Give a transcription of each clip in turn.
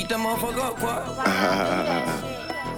Beat that motherfucker up, boy.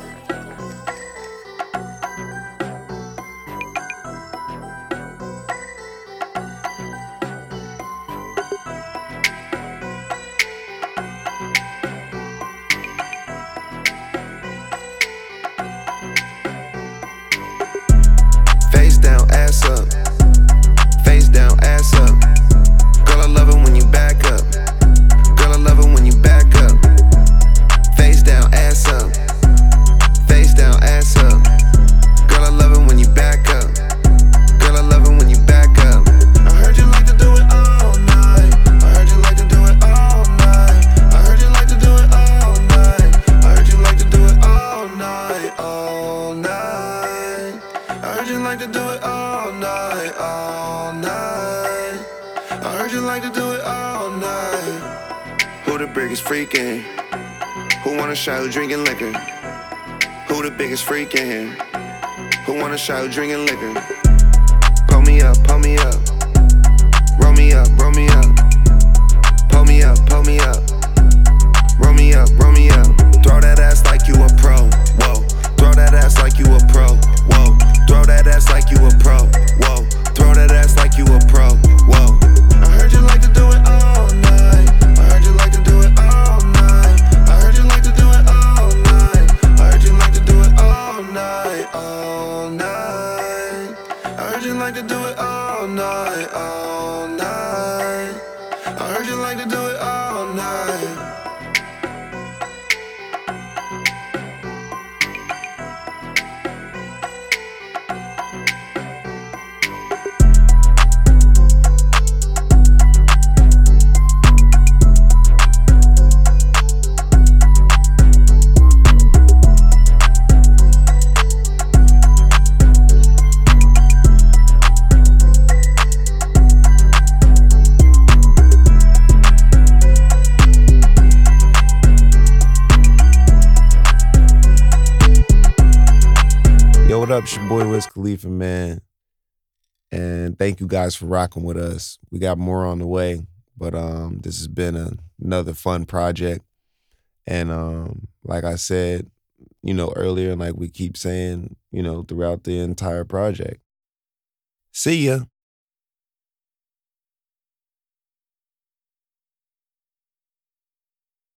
Face down, ass up. Face down, ass up. Girl, I love it when you back up. Girl, I love it when you back up. Face down, ass up. Face down, ass up. Girl, I love it when you back up. Girl, I love it when you back up. I heard you like to do it all night. I heard you like to do it all night. I heard you like to do it all night. I heard you like to do it all night, all night. I heard you like to do it all night, all night. I heard you like to do it all night. Who the biggest freak in here? Who wanna shot who drinking liquor? Who the biggest freak in here? Who wanna shot who drinking liquor? Pull me up, pull me up. Roll me up, roll me up. Pull me up, pull me up. Roll me up, roll me up. Throw that ass like you a pro, whoa. Throw that ass like you a pro, whoa. Throw that ass like you a pro, whoa. Throw that ass like you a pro, whoa. I heard you like to do it all night. I heard you like to do it all night. I heard you like to do it all night. I heard you like to do it all night, all night. I heard you like to do it all night, all night. I heard you like to do it all night. Yo, what up? It's your boy Wiz Khalifa, man. And thank you guys for rocking with us. We got more on the way, but this has been another fun project. And like I said, earlier, and like we keep saying, throughout the entire project. See ya.